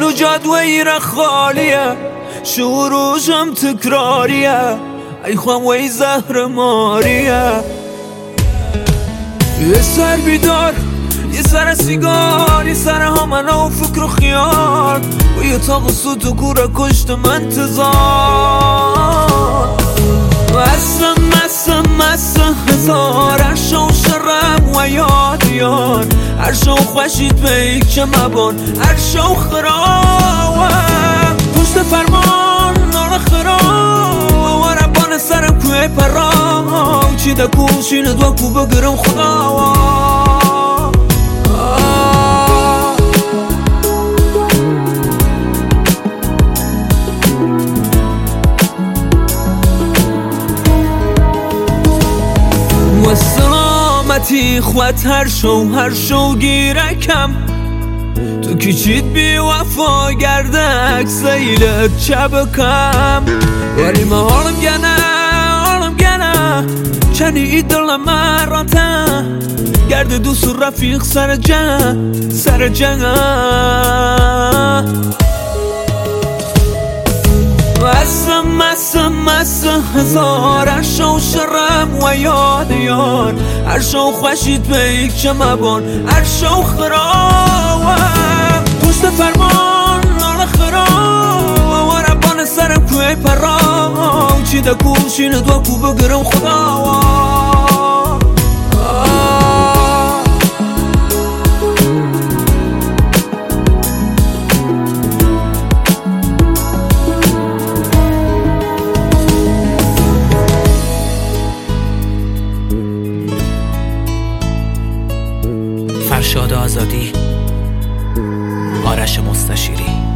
تو جادوه ایره خالیه، شروعشم تکراریه، ای خوام وی زهر ماریه. یه سر بیدار، یه سر سیگار، یه سر همانه و فکر و خیال، و یه تاق سوت و کوره کشت من انتظار. مسم هزار عرشا و شرم و یادیان، عرشا و خوشید به که مبان، عرشا و خراوم پشت فرمان نار خرام، و ربان سرم کوه پرام، چی ده کوشین دو کو بگرم خداوام. و سلامتی خوات هر شو گیرکم، تو کچید بی وفا گردک سیلت چبکم، ولی ما حالم گنه چنی ای دلم راته، گرد دوست و رفیق سر جنگ. مسم هزار عرشا و شرم و یادیان، عرشا و خوشید به یک چه مبان، عرشا و خراوم پشت فرمان نار خرام، و ربان سرم کوه پرام، چی ده کوشین دو کو بگرم خداوام. فرشاد آزادی، آرش مستشیری.